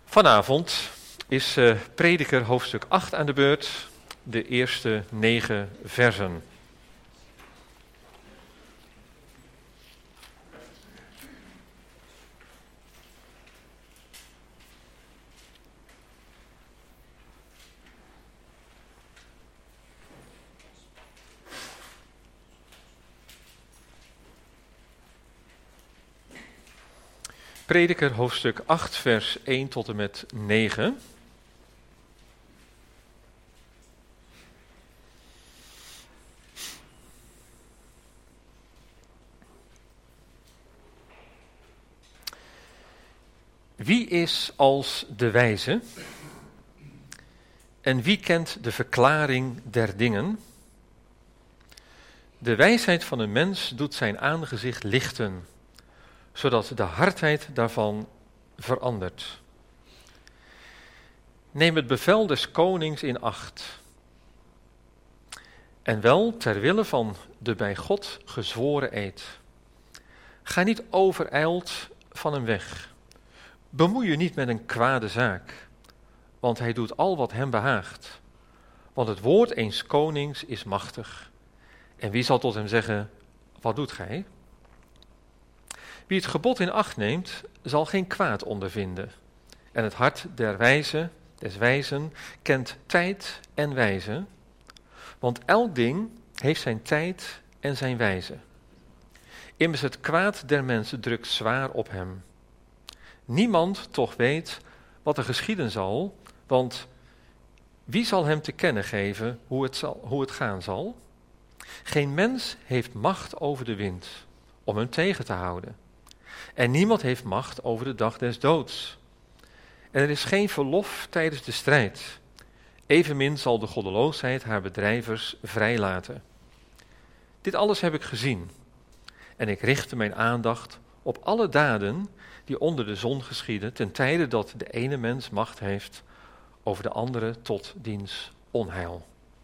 Vanavond is Prediker hoofdstuk 8 aan de beurt, de eerste 9 versen. Prediker hoofdstuk 8 vers 1 tot en met 9. Wie is als de wijze? En wie kent de verklaring der dingen? De wijsheid van een mens doet zijn aangezicht lichten, zodat de hardheid daarvan verandert. Neem het bevel des konings in acht. En wel ter wille van de bij God gezworen eed. Ga niet overijld van hem weg. Bemoei je niet met een kwade zaak, want hij doet al wat hem behaagt. Want het woord eens konings is machtig. En wie zal tot hem zeggen, wat doet gij? Wie het gebod in acht neemt, zal geen kwaad ondervinden. En het hart des wijzen, kent tijd en wijze. Want elk ding heeft zijn tijd en zijn wijze. Immers het kwaad der mensen drukt zwaar op hem. Niemand toch weet wat er geschieden zal, want wie zal hem te kennen geven hoe het gaan zal? Geen mens heeft macht over de wind om hem tegen te houden. En niemand heeft macht over de dag des doods. En er is geen verlof tijdens de strijd. Evenmin zal de goddeloosheid haar bedrijvers vrijlaten. Dit alles heb ik gezien. En ik richtte mijn aandacht op alle daden die onder de zon geschieden, ten tijde dat de ene mens macht heeft over de andere tot diens onheil.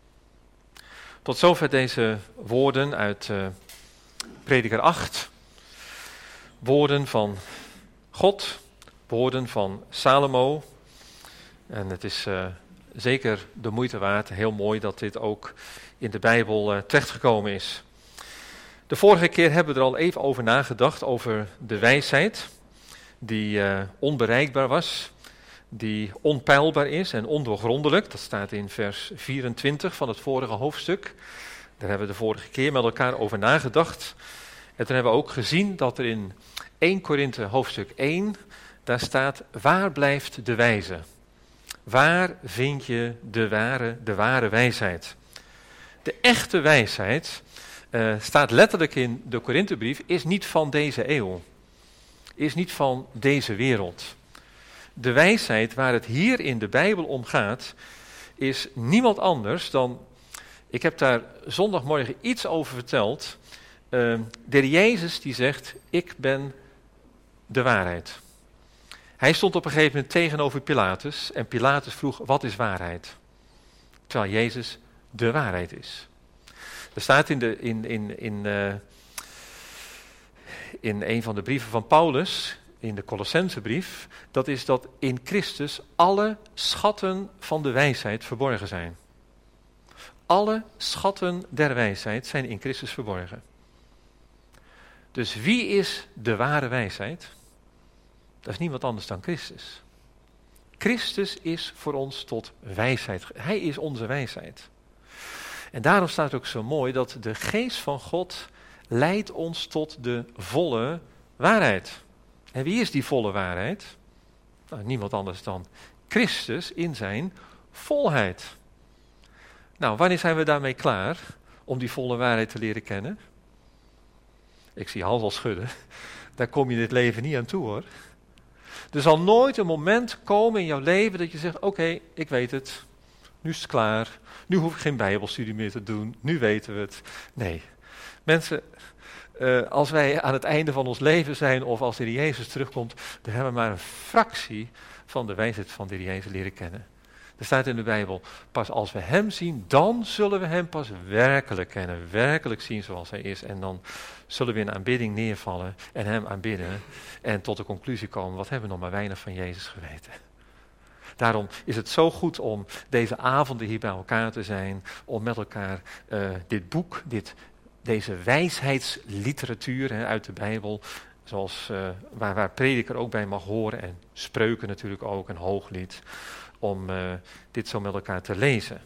Tot zover deze woorden uit Prediker 8. Woorden van God, woorden van Salomo. En het is zeker de moeite waard, heel mooi dat dit ook in de Bijbel terechtgekomen is. De vorige keer hebben we er al even over nagedacht, over de wijsheid die onbereikbaar was, die onpeilbaar is en ondoorgrondelijk. Dat staat in vers 24 van het vorige hoofdstuk. Daar hebben we de vorige keer met elkaar over nagedacht. En toen hebben we ook gezien dat er in 1 Korinthe hoofdstuk 1, daar staat, waar blijft de wijze? Waar vind je de ware wijsheid? De echte wijsheid, staat letterlijk in de Korinthebrief, is niet van deze eeuw. Is niet van deze wereld. De wijsheid waar het hier in de Bijbel om gaat, is niemand anders dan, ik heb daar zondagmorgen iets over verteld, de Jezus die zegt, ik ben de waarheid. Hij stond op een gegeven moment tegenover Pilatus en Pilatus vroeg, wat is waarheid? Terwijl Jezus de waarheid is. Er staat in een van de brieven van Paulus, in de Colossensebrief, dat is dat in Christus alle schatten van de wijsheid verborgen zijn. Alle schatten der wijsheid zijn in Christus verborgen. Dus wie is de ware wijsheid? Dat is niemand anders dan Christus. Christus is voor ons tot wijsheid. Hij is onze wijsheid. En daarom staat het ook zo mooi dat de geest van God leidt ons tot de volle waarheid. En wie is die volle waarheid? Nou, niemand anders dan Christus in zijn volheid. Nou, wanneer zijn we daarmee klaar om die volle waarheid te leren kennen? Ik zie Hans al schudden. Daar kom je in dit leven niet aan toe, hoor. Er zal nooit een moment komen in jouw leven dat je zegt, oké, ik weet het. Nu is het klaar. Nu hoef ik geen bijbelstudie meer te doen. Nu weten we het. Nee. Mensen, als wij aan het einde van ons leven zijn of als de Heer Jezus terugkomt, dan hebben we maar een fractie van de wijsheid van de Heer Jezus leren kennen. Er staat in de Bijbel, pas als we hem zien, dan zullen we hem pas werkelijk kennen, werkelijk zien zoals hij is. En dan zullen we in aanbidding neervallen en hem aanbidden en tot de conclusie komen, wat hebben we nog maar weinig van Jezus geweten. Daarom is het zo goed om deze avonden hier bij elkaar te zijn, om met elkaar dit boek, deze wijsheidsliteratuur uit de Bijbel, zoals waar prediker ook bij mag horen en spreuken natuurlijk ook, en hooglied, om dit zo met elkaar te lezen.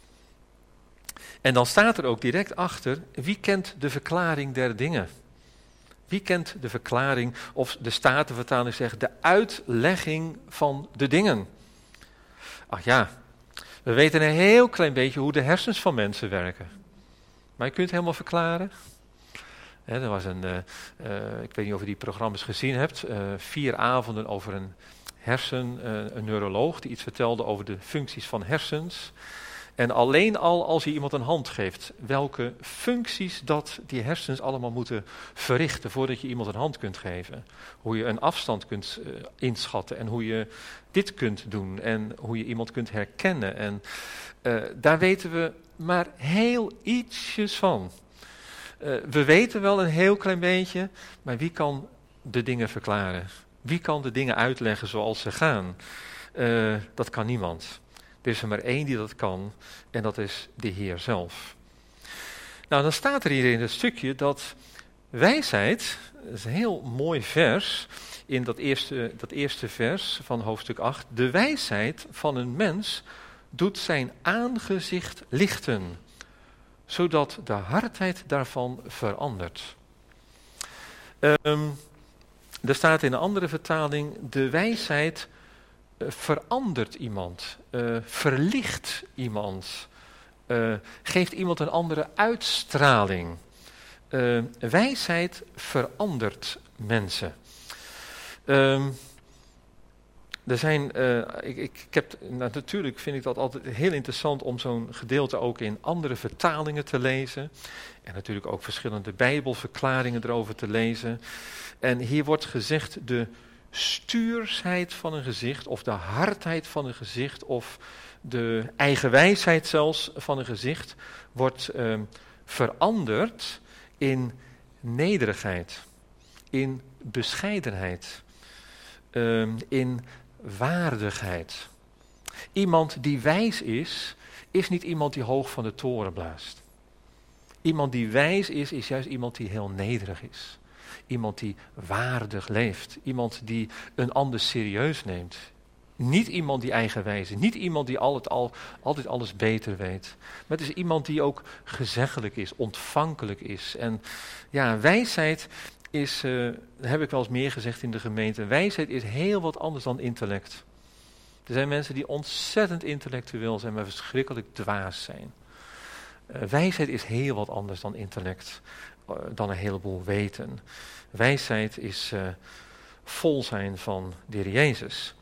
En dan staat er ook direct achter, wie kent de verklaring der dingen? Wie kent de verklaring, of de Statenvertaling zegt, de uitlegging van de dingen? Ach ja, we weten een heel klein beetje hoe de hersens van mensen werken. Maar je kunt het helemaal verklaren. Er was ik weet niet of je die programma's gezien hebt, 4 avonden over een neuroloog die iets vertelde over de functies van hersens. En alleen al als je iemand een hand geeft, welke functies dat die hersens allemaal moeten verrichten voordat je iemand een hand kunt geven. Hoe je een afstand kunt inschatten en hoe je dit kunt doen en hoe je iemand kunt herkennen. En daar weten we maar heel ietsjes van. We weten wel een heel klein beetje, maar wie kan de dingen verklaren? Wie kan de dingen uitleggen zoals ze gaan? Dat kan niemand. Er is er maar één die dat kan en dat is de Heer zelf. Nou, dan staat er hier in het stukje dat wijsheid, dat is een heel mooi vers, in dat eerste vers van hoofdstuk 8, de wijsheid van een mens doet zijn aangezicht lichten, zodat de hardheid daarvan verandert. Er staat in een andere vertaling, de wijsheid verandert iemand, verlicht iemand, geeft iemand een andere uitstraling. Wijsheid verandert mensen. Natuurlijk vind ik dat altijd heel interessant om zo'n gedeelte ook in andere vertalingen te lezen. En natuurlijk ook verschillende Bijbelverklaringen erover te lezen. En hier wordt gezegd de stuursheid van een gezicht, of de hardheid van een gezicht, of de eigenwijsheid zelfs van een gezicht, wordt veranderd in nederigheid, in bescheidenheid, in waardigheid. Iemand die wijs is niet iemand die hoog van de toren blaast. Iemand die wijs is juist iemand die heel nederig is. Iemand die waardig leeft. Iemand die een ander serieus neemt. Niet iemand die eigenwijs is. Niet iemand die altijd alles beter weet. Maar het is iemand die ook gezeggelijk is, ontvankelijk is. En ja, wijsheid is, heb ik wel eens meer gezegd in de gemeente, wijsheid is heel wat anders dan intellect. Er zijn mensen die ontzettend intellectueel zijn, maar verschrikkelijk dwaas zijn. Wijsheid is heel wat anders dan intellect, dan een heleboel weten. Wijsheid is vol zijn van de Heer Jezus.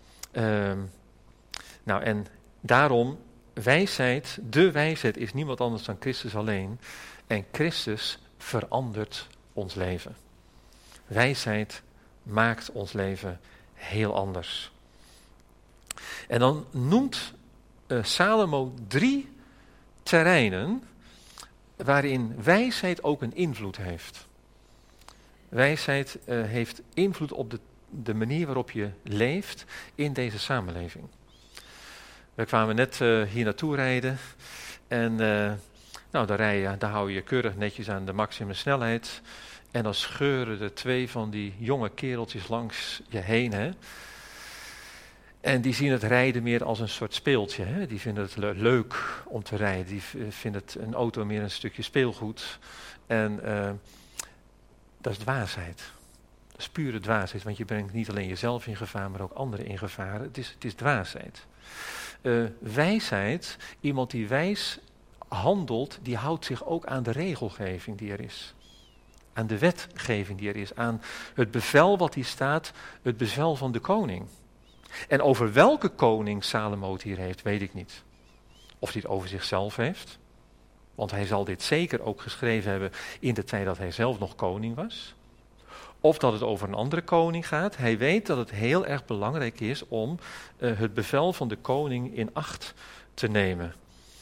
En daarom, de wijsheid is niemand anders dan Christus alleen. En Christus verandert ons leven. Wijsheid maakt ons leven heel anders. En dan noemt Salomo 3 terreinen waarin wijsheid ook een invloed heeft. Wijsheid heeft invloed op de manier waarop je leeft in deze samenleving. We kwamen net hier naartoe rijden en daar hou je je keurig netjes aan de maximumsnelheid. En dan scheuren er 2 van die jonge kereltjes langs je heen. Hè? En die zien het rijden meer als een soort speeltje. Hè? Die vinden het leuk om te rijden. Die vinden een auto meer een stukje speelgoed. En dat is dwaasheid. Dat is pure dwaasheid, want je brengt niet alleen jezelf in gevaar, maar ook anderen in gevaar. Het is dwaasheid. Wijsheid, iemand die wijs handelt, die houdt zich ook aan de regelgeving die er is. Aan de wetgeving die er is, aan het bevel wat hier staat, het bevel van de koning. En over welke koning Salomo het hier heeft, weet ik niet. Of hij het over zichzelf heeft, want hij zal dit zeker ook geschreven hebben in de tijd dat hij zelf nog koning was. Of dat het over een andere koning gaat. Hij weet dat het heel erg belangrijk is om het bevel van de koning in acht te nemen.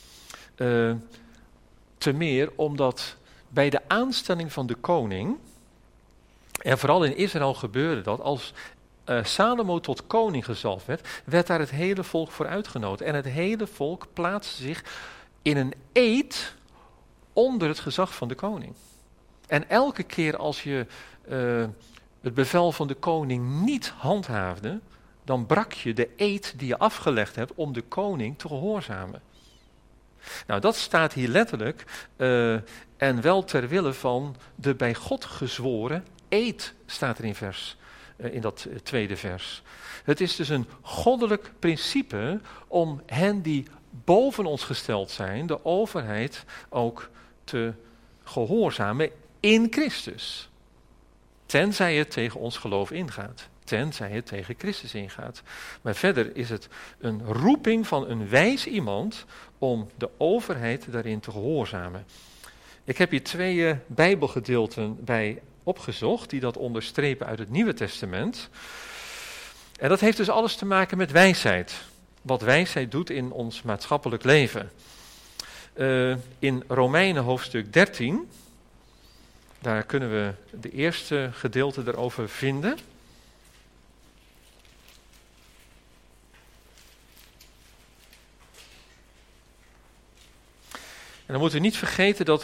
Te meer omdat bij de aanstelling van de koning, en vooral in Israël gebeurde dat, Salomo tot koning gezalfd werd daar het hele volk voor uitgenodigd. En het hele volk plaatste zich in een eed onder het gezag van de koning. En elke keer als je het bevel van de koning niet handhaafde, dan brak je de eed die je afgelegd hebt om de koning te gehoorzamen. Nou, dat staat hier letterlijk en wel ter wille van de bij God gezworen eed, staat er in dat tweede vers. Het is dus een goddelijk principe om hen die boven ons gesteld zijn, de overheid, ook te gehoorzamen in Christus. Tenzij het tegen ons geloof ingaat. Tenzij het tegen Christus ingaat. Maar verder is het een roeping van een wijs iemand om de overheid daarin te gehoorzamen. Ik heb hier 2 Bijbelgedeelten bij opgezocht die dat onderstrepen uit het Nieuwe Testament. En dat heeft dus alles te maken met wijsheid. Wat wijsheid doet in ons maatschappelijk leven. In Romeinen hoofdstuk 13, daar kunnen we de eerste gedeelte erover vinden. En dan moeten we niet vergeten dat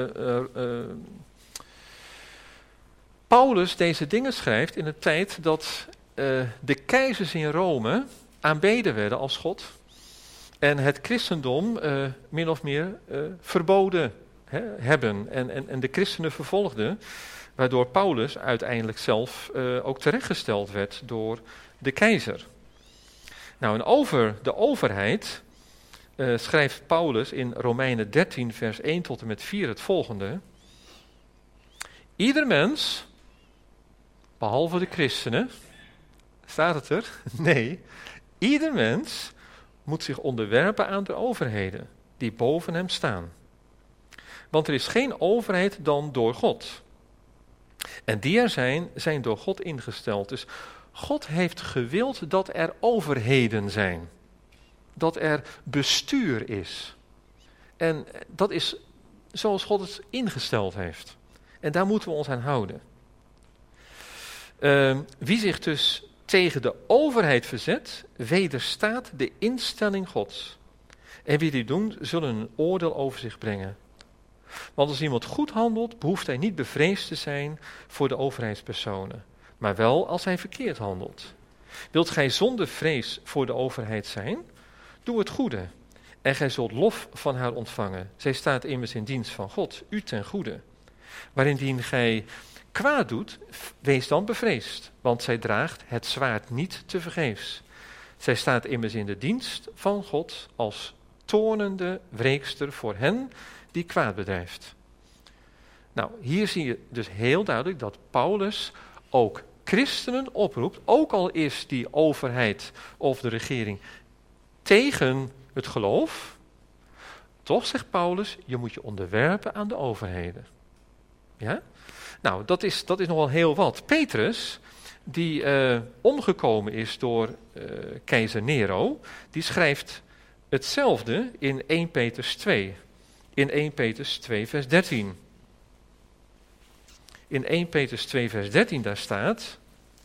Paulus deze dingen schrijft in een tijd dat de keizers in Rome aanbeden werden als God. En het christendom min of meer verboden hebben en de christenen vervolgden. Waardoor Paulus uiteindelijk zelf ook terechtgesteld werd door de keizer. Nou, en over de overheid schrijft Paulus in Romeinen 13 vers 1 tot en met 4 het volgende. Ieder mens, behalve de christenen, staat het er? Nee, ieder mens moet zich onderwerpen aan de overheden die boven hem staan. Want er is geen overheid dan door God. En die er zijn door God ingesteld. Dus God heeft gewild dat er overheden zijn. Dat er bestuur is. En dat is zoals God het ingesteld heeft. En daar moeten we ons aan houden. Wie zich dus tegen de overheid verzet, wederstaat de instelling Gods. En wie die doen, zullen een oordeel over zich brengen. Want als iemand goed handelt, behoeft hij niet bevreesd te zijn voor de overheidspersonen, maar wel als hij verkeerd handelt. Wilt gij zonder vrees voor de overheid zijn? Doe het goede, en gij zult lof van haar ontvangen. Zij staat immers in dienst van God, u ten goede. Maar indien gij kwaad doet, wees dan bevreesd, want zij draagt het zwaard niet tevergeefs. Zij staat immers in de dienst van God als toornende wreekster voor hen die kwaad bedrijft. Nou, hier zie je dus heel duidelijk dat Paulus ook christenen oproept, ook al is die overheid of de regering tegen het geloof, toch zegt Paulus, je moet je onderwerpen aan de overheden. Ja? Nou, dat is nog wel heel wat. Petrus, die omgekomen is door keizer Nero, die schrijft hetzelfde in 1 Petrus 2. In 1 Petrus 2 vers 13. In 1 Petrus 2 vers 13 daar staat: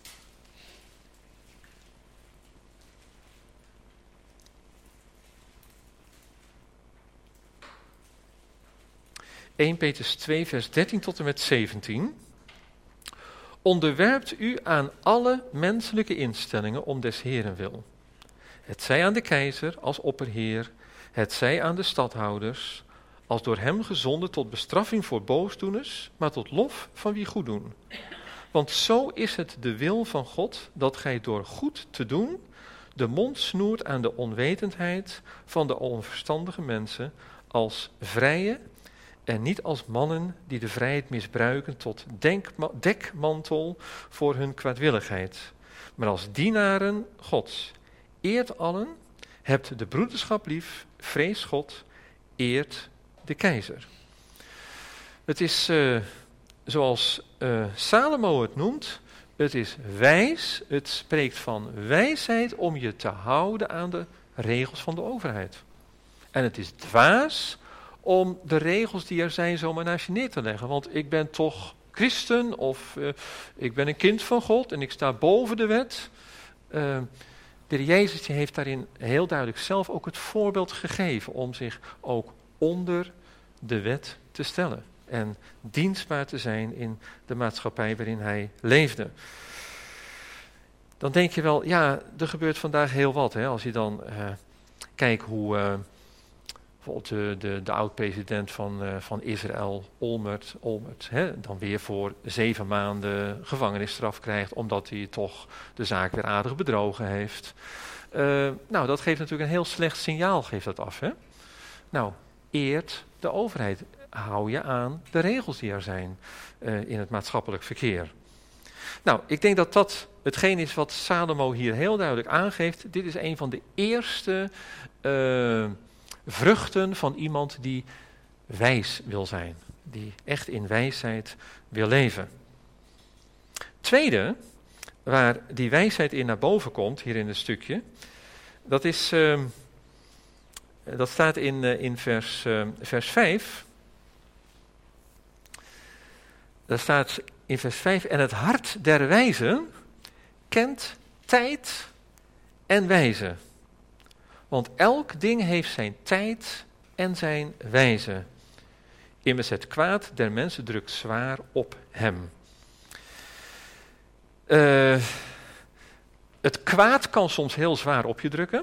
(1 Petrus 2 vers 13 tot en met 17). Onderwerpt u aan alle menselijke instellingen om des Heren wil. Het zij aan de keizer als opperheer, het zij aan de stadhouders, als door hem gezonden tot bestraffing voor boosdoeners, maar tot lof van wie goed doen. Want zo is het de wil van God, dat gij door goed te doen de mond snoert aan de onwetendheid van de onverstandige mensen, als vrije en niet als mannen die de vrijheid misbruiken tot dekmantel voor hun kwaadwilligheid, maar als dienaren Gods. Eert allen, hebt de broederschap lief, vrees God, eert de keizer. Het is zoals Salomo het noemt, het is wijs, het spreekt van wijsheid om je te houden aan de regels van de overheid. En het is dwaas om de regels die er zijn zomaar naast je neer te leggen, want ik ben toch christen of ik ben een kind van God en ik sta boven de wet. De Heer Jezus die heeft daarin heel duidelijk zelf ook het voorbeeld gegeven om zich ook onder de wet te stellen. En dienstbaar te zijn in de maatschappij waarin hij leefde. Dan denk je wel, ja, er gebeurt vandaag heel wat. Hè? Als je dan kijkt hoe bijvoorbeeld de oud-president van Israël, Olmert dan weer voor 7 maanden gevangenisstraf krijgt, omdat hij toch de zaak weer aardig bedrogen heeft. Nou, dat geeft natuurlijk een heel slecht signaal, geeft dat af. Hè? Nou, eert de overheid. Hou je aan de regels die er zijn in het maatschappelijk verkeer. Nou, ik denk dat dat hetgeen is wat Salomo hier heel duidelijk aangeeft. Dit is een van de eerste vruchten van iemand die wijs wil zijn. Die echt in wijsheid wil leven. Tweede, waar die wijsheid in naar boven komt, hier in het stukje. Dat staat in vers 5. Daar staat in vers 5, en het hart der wijzen kent tijd en wijze. Want elk ding heeft zijn tijd en zijn wijze. Immers het kwaad der mensen drukt zwaar op hem. Het kwaad kan soms heel zwaar op je drukken.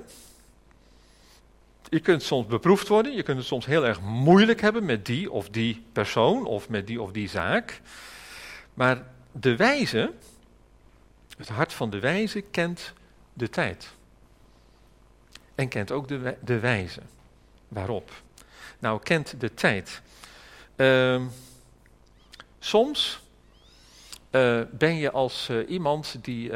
Je kunt soms beproefd worden, je kunt het soms heel erg moeilijk hebben met die of die persoon of met die of die zaak. Maar de wijze, het hart van de wijze kent de tijd. En kent ook de wijze. Waarop? Nou, kent de tijd. Soms ben je als iemand die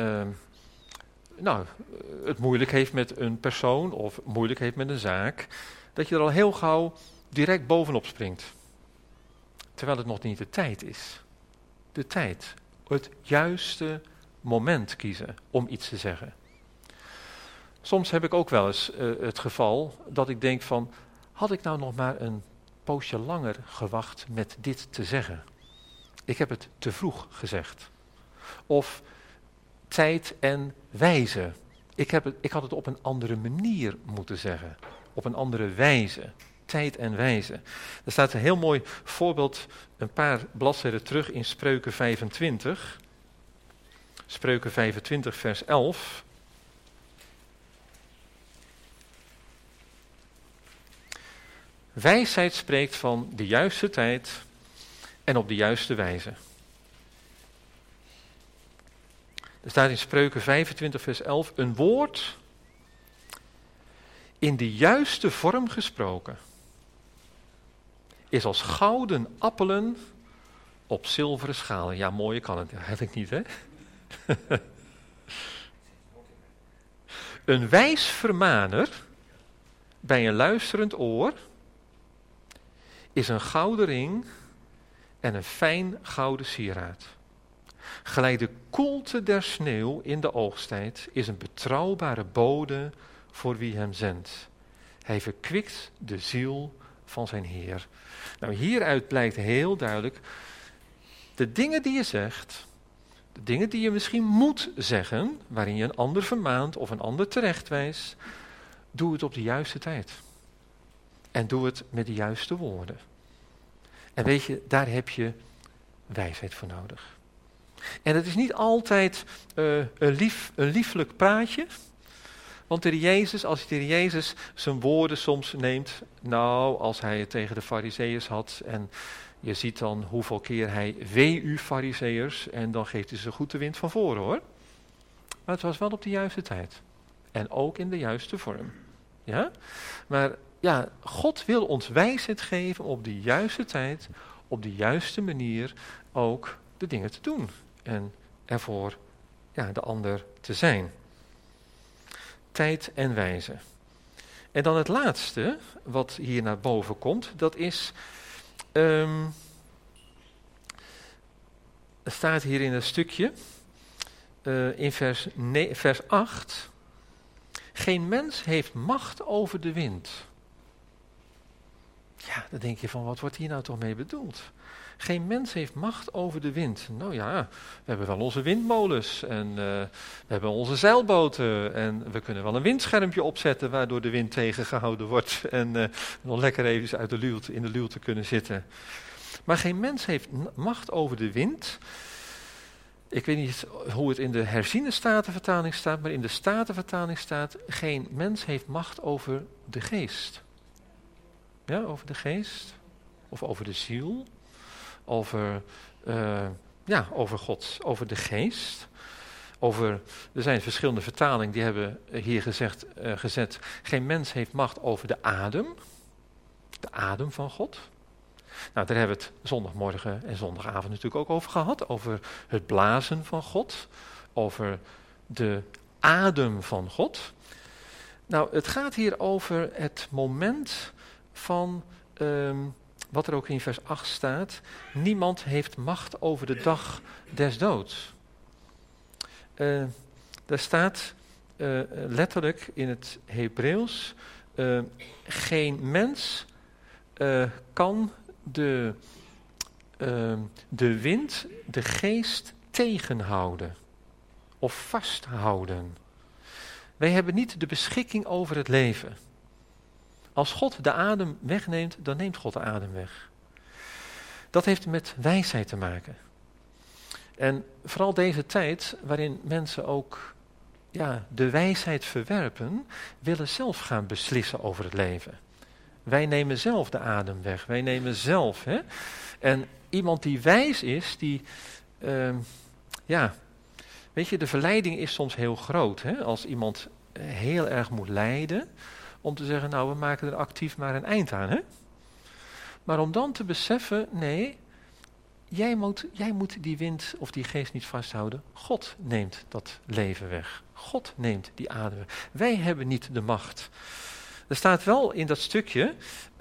het moeilijk heeft met een persoon of moeilijk heeft met een zaak, dat je er al heel gauw direct bovenop springt. Terwijl het nog niet de tijd is. De tijd. Het juiste moment kiezen om iets te zeggen. Soms heb ik ook wel eens het geval dat ik denk van, had ik nou nog maar een poosje langer gewacht met dit te zeggen? Ik heb het te vroeg gezegd. Of tijd en wijze. Ik had het op een andere manier moeten zeggen. Op een andere wijze. Tijd en wijze. Er staat een heel mooi voorbeeld een paar bladzijden terug in Spreuken 25. Spreuken 25 vers 11. Wijsheid spreekt van de juiste tijd en op de juiste wijze. Er staat in Spreuken 25 vers 11, een woord in de juiste vorm gesproken is als gouden appelen op zilveren schalen. Ja, mooier kan het eigenlijk niet, hè? Een wijs vermaner bij een luisterend oor is een gouden ring en een fijn gouden sieraad. Gelijk de koelte der sneeuw in de oogsttijd is een betrouwbare bode voor wie hem zendt. Hij verkwikt de ziel van zijn Heer. Nou, hieruit blijkt heel duidelijk, de dingen die je zegt, de dingen die je misschien moet zeggen, waarin je een ander vermaant of een ander terechtwijst, doe het op de juiste tijd. En doe het met de juiste woorden. En weet je, daar heb je wijsheid voor nodig. En het is niet altijd een lieflijk praatje. Want de Heer Jezus, als de Heer Jezus zijn woorden soms neemt, nou, als hij het tegen de Farizeeërs had, en je ziet dan hoeveel keer hij, wee u Farizeeërs, en dan geeft hij ze goed de wind van voren, hoor. Maar het was wel op de juiste tijd. En ook in de juiste vorm. Ja? Maar ja, God wil ons wijsheid geven op de juiste tijd, op de juiste manier ook de dingen te doen. En ervoor de ander te zijn. Tijd en wijze. En dan het laatste, wat hier naar boven komt, dat is, er staat hier in een stukje, in vers 8, geen mens heeft macht over de wind. Ja, dan denk je van, wat wordt hier nou toch mee bedoeld? Geen mens heeft macht over de wind. Nou ja, we hebben wel onze windmolens en we hebben onze zeilboten en we kunnen wel een windschermpje opzetten waardoor de wind tegengehouden wordt en nog lekker even uit in de luwte kunnen zitten. Maar geen mens heeft macht over de wind. Ik weet niet hoe het in de herziene statenvertaling staat, maar in de statenvertaling staat, geen mens heeft macht over de geest. Ja, over de geest, of over de ziel, over God, over de geest. Er zijn verschillende vertalingen die hebben hier gezet, geen mens heeft macht over de adem van God. Nou, daar hebben we het zondagmorgen en zondagavond natuurlijk ook over gehad, over het blazen van God, over de adem van God. Nou, het gaat hier over het moment van, wat er ook in vers 8 staat, niemand heeft macht over de dag des doods. Daar staat letterlijk in het Hebreeuws, geen mens kan de wind, de geest tegenhouden of vasthouden. Wij hebben niet de beschikking over het leven. Als God de adem wegneemt, dan neemt God de adem weg. Dat heeft met wijsheid te maken. En vooral deze tijd, waarin mensen ook de wijsheid verwerpen, willen zelf gaan beslissen over het leven. Wij nemen zelf de adem weg. Wij nemen zelf. Hè? En iemand die wijs is, weet je, de verleiding is soms heel groot. Hè? Als iemand heel erg moet lijden, om te zeggen, nou, we maken er actief maar een eind aan. Hè? Maar om dan te beseffen, nee, jij moet die wind of die geest niet vasthouden. God neemt dat leven weg. God neemt die adem weg. Wij hebben niet de macht. Er staat wel in dat stukje,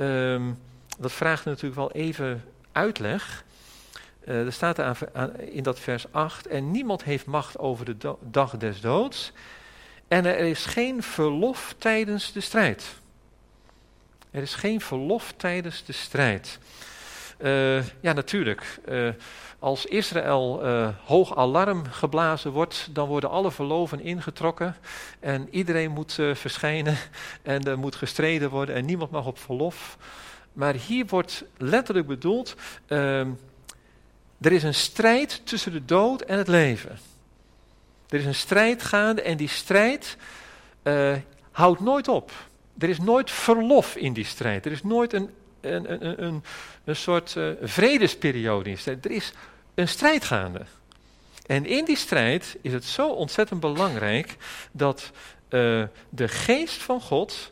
dat vraagt natuurlijk wel even uitleg. Er staat in dat vers 8, en niemand heeft macht over de dag des doods. En er is geen verlof tijdens de strijd. Er is geen verlof tijdens de strijd. Ja, natuurlijk. Als Israël hoog alarm geblazen wordt, dan worden alle verloven ingetrokken en iedereen moet verschijnen en er moet gestreden worden en niemand mag op verlof. Maar hier wordt letterlijk bedoeld, er is een strijd tussen de dood en het leven. Er is een strijd gaande en die strijd houdt nooit op. Er is nooit verlof in die strijd. Er is nooit een soort vredesperiode in die strijd. Er is een strijd gaande. En in die strijd is het zo ontzettend belangrijk dat de geest van God,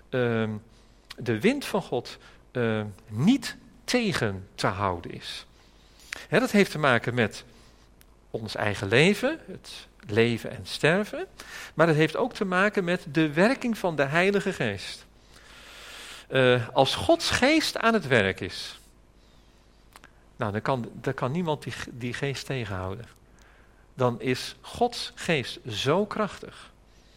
de wind van God, niet tegen te houden is. Hè, dat heeft te maken met ons eigen leven, het leven en sterven. Maar het heeft ook te maken met de werking van de Heilige Geest. Als Gods geest aan het werk is, nou, dan kan niemand die geest tegenhouden. Dan is Gods geest zo krachtig.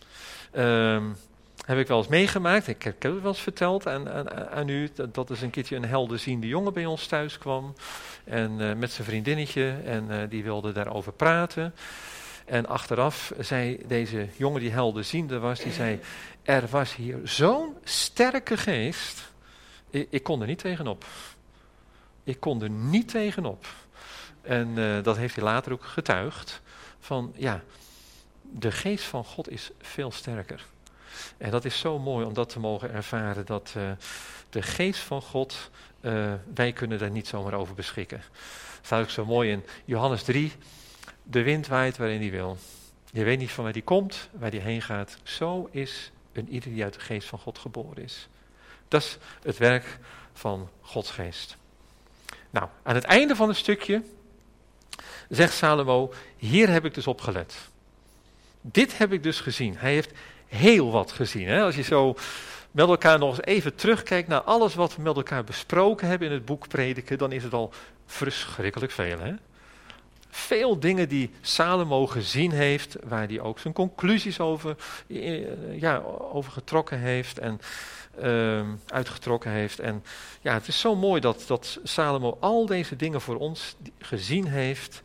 Heb ik wel eens meegemaakt, ik heb het wel eens verteld aan u, dat er een keertje een helderziende jongen bij ons thuis kwam. En met zijn vriendinnetje, en die wilde daarover praten. En achteraf zei deze jongen die helderziende was, die zei, er was hier zo'n sterke geest, ik kon er niet tegenop. Ik kon er niet tegenop. En dat heeft hij later ook getuigd, van ja, de geest van God is veel sterker. En dat is zo mooi om dat te mogen ervaren, dat de geest van God, wij kunnen daar niet zomaar over beschikken. Dat staat ook zo mooi in Johannes 3, de wind waait waarin hij wil. Je weet niet van waar die komt, waar die heen gaat. Zo is een ieder die uit de geest van God geboren is. Dat is het werk van Gods geest. Nou, aan het einde van het stukje zegt Salomo, hier heb ik dus op gelet. Dit heb ik dus gezien. Hij heeft heel wat gezien. Hè? Als je zo met elkaar nog eens even terugkijkt naar alles wat we met elkaar besproken hebben in het boek Prediken, dan is het al verschrikkelijk veel. Hè? Veel dingen die Salomo gezien heeft, waar hij ook zijn conclusies over getrokken heeft. En uitgetrokken heeft. En ja, het is zo mooi dat Salomo al deze dingen voor ons gezien heeft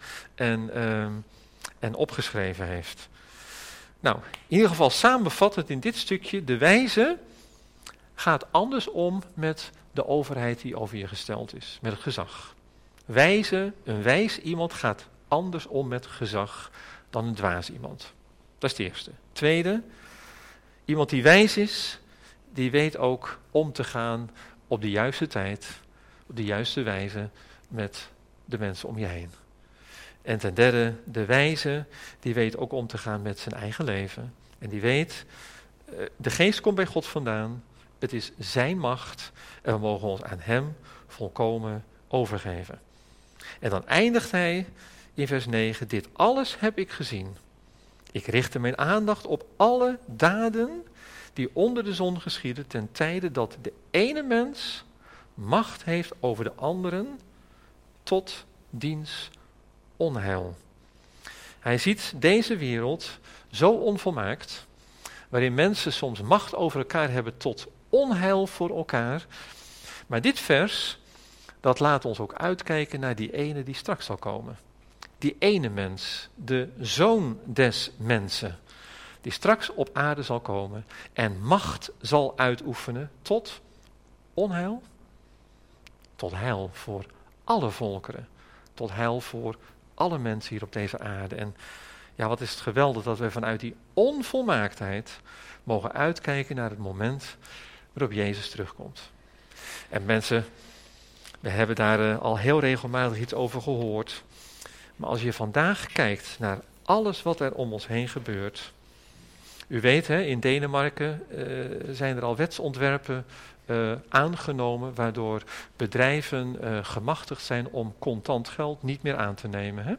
en opgeschreven heeft. Nou, in ieder geval samenvattend in dit stukje, de wijze gaat anders om met de overheid die over je gesteld is, met het gezag. Een wijs iemand gaat anders om met gezag dan een dwaas iemand. Dat is het eerste. Tweede, iemand die wijs is, die weet ook om te gaan op de juiste tijd, op de juiste wijze met de mensen om je heen. En ten derde, de wijze, die weet ook om te gaan met zijn eigen leven. En die weet, de geest komt bij God vandaan, het is zijn macht en we mogen ons aan hem volkomen overgeven. En dan eindigt hij in vers 9, dit alles heb ik gezien. Ik richtte mijn aandacht op alle daden die onder de zon geschieden ten tijde dat de ene mens macht heeft over de anderen tot diens onheil. Hij ziet deze wereld zo onvolmaakt, waarin mensen soms macht over elkaar hebben tot onheil voor elkaar. Maar dit vers, dat laat ons ook uitkijken naar die ene die straks zal komen. Die ene mens, de zoon des mensen, die straks op aarde zal komen en macht zal uitoefenen tot onheil, tot heil voor alle volkeren, tot heil voor alle mensen hier op deze aarde. En ja, wat is het geweldig dat we vanuit die onvolmaaktheid mogen uitkijken naar het moment waarop Jezus terugkomt. En mensen, we hebben daar al heel regelmatig iets over gehoord. Maar als je vandaag kijkt naar alles wat er om ons heen gebeurt. U weet, in Denemarken zijn er al wetsontwerpen aangenomen waardoor bedrijven gemachtigd zijn om contant geld niet meer aan te nemen.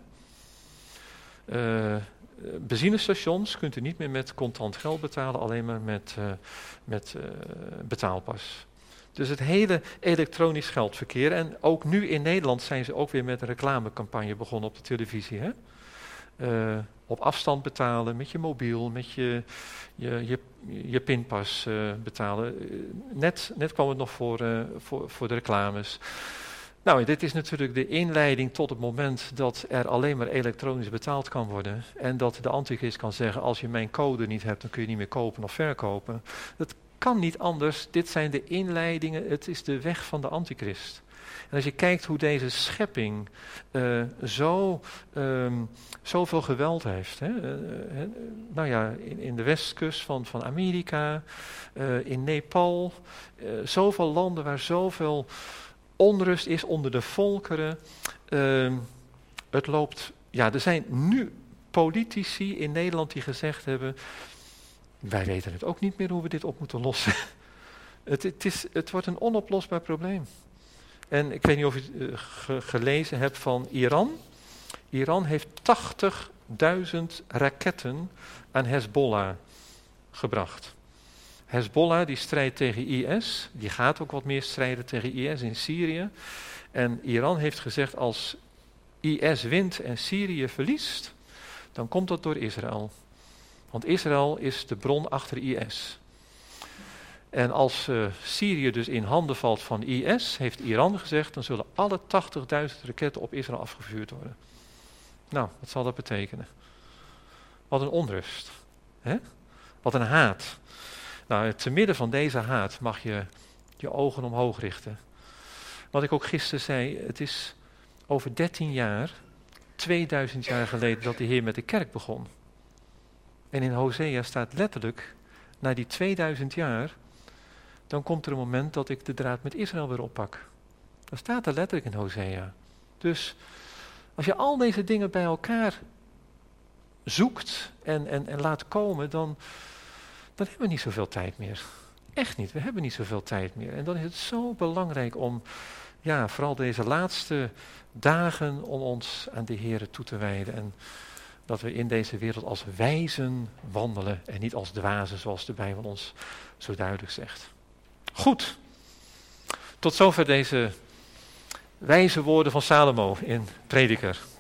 Benzinestations kunt u niet meer met contant geld betalen, alleen maar met betaalpas. Dus het hele elektronisch geldverkeer. En ook nu in Nederland zijn ze ook weer met een reclamecampagne begonnen op de televisie. Op afstand betalen, met je mobiel, met je pinpas betalen. Net kwam het nog voor de reclames. Nou, dit is natuurlijk de inleiding tot het moment dat er alleen maar elektronisch betaald kan worden. En dat de antichrist kan zeggen, als je mijn code niet hebt, dan kun je niet meer kopen of verkopen. Dat kan niet anders. Dit zijn de inleidingen. Het is de weg van de antichrist. En als je kijkt hoe deze schepping zoveel geweld heeft. Nou ja, in de westkust van Amerika, in Nepal. Zoveel landen waar zoveel onrust is onder de volkeren. Het loopt. Ja, er zijn nu politici in Nederland die gezegd hebben, wij weten het ook niet meer hoe we dit op moeten lossen. Het wordt een onoplosbaar probleem. En ik weet niet of u gelezen hebt van Iran. Iran heeft 80.000 raketten aan Hezbollah gebracht. Hezbollah die strijdt tegen IS, die gaat ook wat meer strijden tegen IS in Syrië. En Iran heeft gezegd, als IS wint en Syrië verliest, dan komt dat door Israël. Want Israël is de bron achter IS. En als Syrië dus in handen valt van IS, heeft Iran gezegd, dan zullen alle 80.000 raketten op Israël afgevuurd worden. Nou, wat zal dat betekenen? Wat een onrust. Hè? Wat een haat. Nou, te midden van deze haat mag je je ogen omhoog richten. Wat ik ook gisteren zei, het is over 13 jaar, 2000 jaar geleden, dat de Heer met de kerk begon. En in Hosea staat letterlijk, na die 2000 jaar, dan komt er een moment dat ik de draad met Israël weer oppak. Dat staat er letterlijk in Hosea. Dus als je al deze dingen bij elkaar zoekt en laat komen, dan hebben we niet zoveel tijd meer. Echt niet, we hebben niet zoveel tijd meer. En dan is het zo belangrijk om, ja, vooral deze laatste dagen, om ons aan de Heere toe te wijden. En dat we in deze wereld als wijzen wandelen en niet als dwazen, zoals de Bijbel ons zo duidelijk zegt. Goed, tot zover deze wijze woorden van Salomo in Prediker.